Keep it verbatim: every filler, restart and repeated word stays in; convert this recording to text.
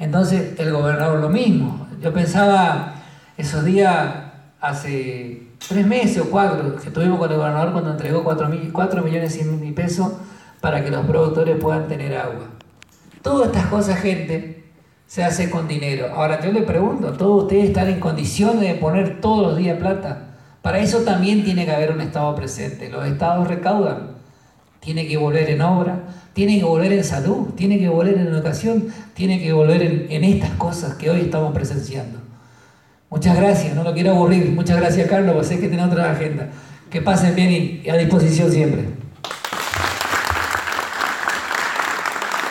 Entonces el gobernador lo mismo. Yo pensaba esos días, hace tres meses o cuatro, que estuvimos con el gobernador cuando entregó cuatro millones cien mil pesos para que los productores puedan tener agua. Todas estas cosas, gente, se hace con dinero. Ahora yo le pregunto, ¿todos ustedes están en condiciones de poner todos los días plata? Para eso también tiene que haber un Estado presente. Los Estados recaudan. Tiene que volver en obra, tiene que volver en salud, tiene que volver en educación, tiene que volver en, en estas cosas que hoy estamos presenciando. Muchas gracias, no lo quiero aburrir. Muchas gracias, Carlos, sé que tiene otra agenda. Que pasen bien y, y a disposición siempre.